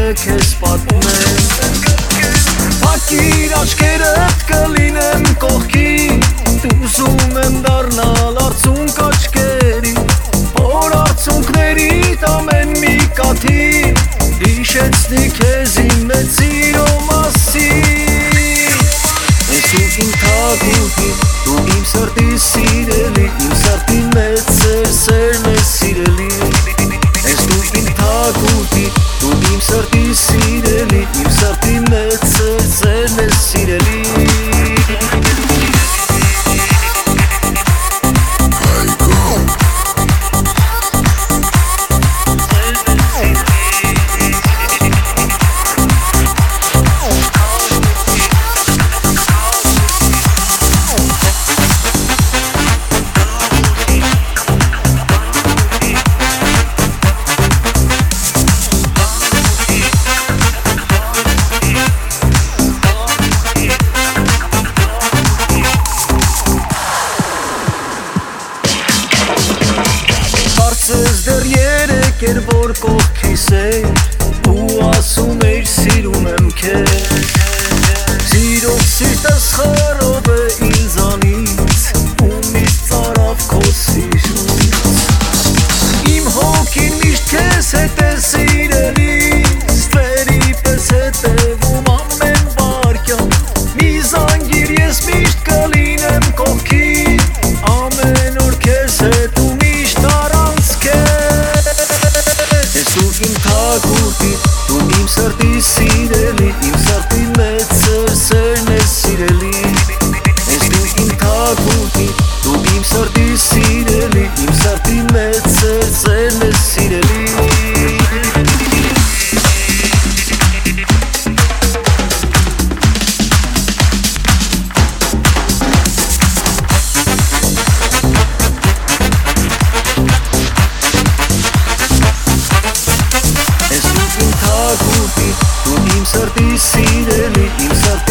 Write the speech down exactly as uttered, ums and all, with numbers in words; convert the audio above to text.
քեզ պատմեմ։ Փակիր աչքերդ կլինեմ կողքին, ուզում եմ դառնալ արցունք աչքերի, որ արցունքներիդ ամեն մի կաթիլ հիշեցնի քեզ իմ մեծ սիրո մասին։ Ես ու իմ թագուհի, դու իմ սրտի սիրելի, իմ սրտի մեծ սեր, սերն է սիրելի։ Ես դու իմ թագուհի, դու իմ սրտի սիրելի, իմ սրտի մեծ սեր, սերն է սիրելի։ Կարծես դեռ երեկ էր որ կողքիս էր ու ասում էիր սիրում եմ քեզ, սիրով սիրտս խռով է ինձանից ու միշտ ծարավ քո սիրուց։ Իմ հոգին միշտ քեզ հետ է սիրելի, ստվերի պես հետևում ամեն վարքյան, մի զանգիր ես միշտ կլինեմ կողքին, ամեն օր քեզ հետ ու միշտ առանց քեզ։ Ես ու իմ թագուհի, դու իմ սրտի սիրելի, իմ սրտի մեծ սեր, սերն է սիրելի։ Ես դու իմ թագուհի, դու իմ սրտի սիրելի, իմ սրտի մեծ սեր, սերն է սիրելի։ Ես ու իմ թագուհի, դու իմ սրտի սիրելի, իմ սրտի